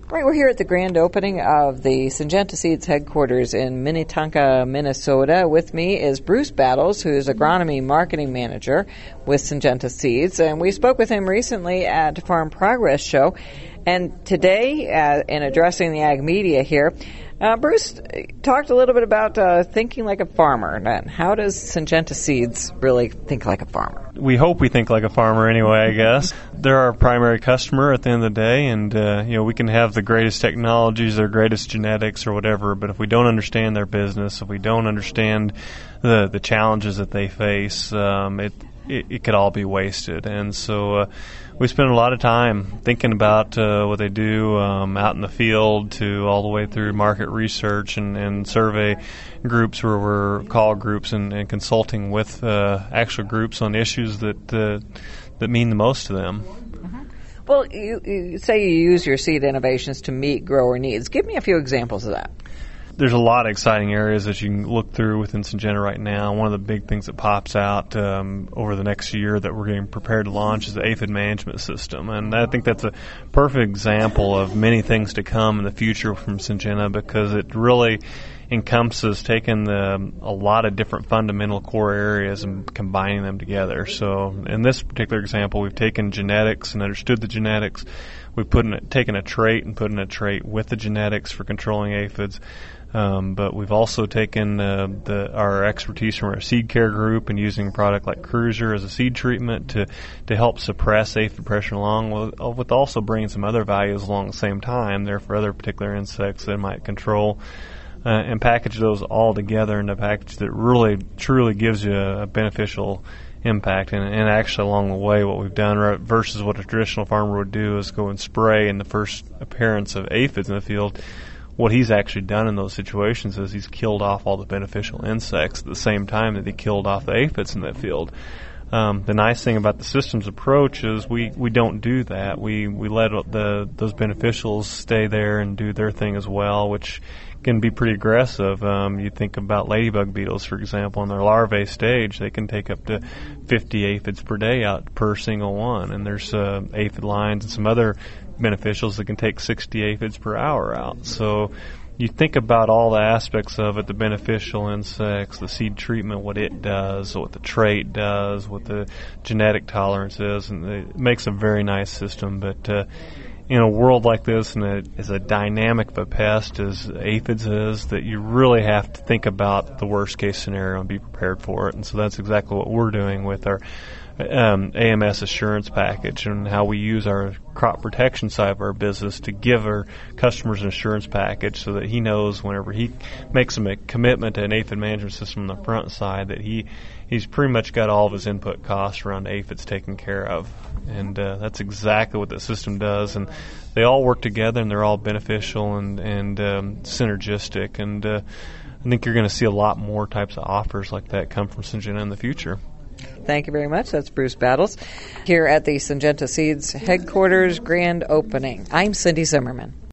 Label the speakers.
Speaker 1: Right, we're here at the grand opening of the Syngenta Seeds headquarters in Minnetonka, Minnesota. With me is Bruce Battles, who is Agronomy Marketing Manager with Syngenta Seeds, and we spoke with him recently at Farm Progress Show. And today, in addressing the ag media here, Bruce talked a little bit about thinking like a farmer. And how does Syngenta Seeds really think like a farmer?
Speaker 2: We hope we think like a farmer anyway, I guess. They're our primary customer at the end of the day, and we can have the greatest technologies, their greatest genetics or whatever, but if we don't understand their business, if we don't understand the challenges that they face, it could all be wasted. And so we spend a lot of time thinking about what they do out in the field to all the way through market research and survey groups where we're call groups and consulting with actual groups on issues that mean the most to them.
Speaker 1: Mm-hmm. Well, you say you use your seed innovations to meet grower needs. Give me a few examples of that.
Speaker 2: There's a lot of exciting areas that you can look through within Syngenta right now. One of the big things that pops out over the next year that we're getting prepared to launch is the aphid management system. And I think that's a perfect example of many things to come in the future from Syngenta, because it really encompasses taking a lot of different fundamental core areas and combining them together. So in this particular example, we've taken genetics and understood the genetics. We've taken a trait and put in a trait with the genetics for controlling aphids. But we've also taken our expertise from our seed care group and using a product like Cruiser as a seed treatment to help suppress aphid pressure along with also bringing some other values along the same time there for other particular insects that it might control. And package those all together in a package that really, truly gives you a beneficial impact. And actually along the way what we've done versus what a traditional farmer would do is go and spray in the first appearance of aphids in the field. What he's actually done in those situations is he's killed off all the beneficial insects at the same time that he killed off the aphids in that field. The nice thing about the systems approach is we don't do that. We let those beneficials stay there and do their thing as well, which can be pretty aggressive. You think about ladybug beetles, for example, in their larvae stage, they can take up to 50 aphids per day out per single one. And there's aphid lines and some other beneficials that can take 60 aphids per hour out. So you think about all the aspects of it, the beneficial insects, the seed treatment, what it does, what the trait does, what the genetic tolerance is, and it makes a very nice system. But in a world like this, and as a dynamic of a pest as aphids is, that you really have to think about the worst case scenario and be prepared for it. And so that's exactly what we're doing with our AMS assurance package and how we use our crop protection side of our business to give our customers an assurance package so that he knows whenever he makes a commitment to an aphid management system on the front side that he's pretty much got all of his input costs around aphids taken care of. And that's exactly what the system does. And they all work together and they're all beneficial and synergistic. And I think you're going to see a lot more types of offers like that come from Syngenta in the future.
Speaker 1: Thank you very much. That's Bruce Battles here at the Syngenta Seeds headquarters grand opening. I'm Cindy Zimmerman.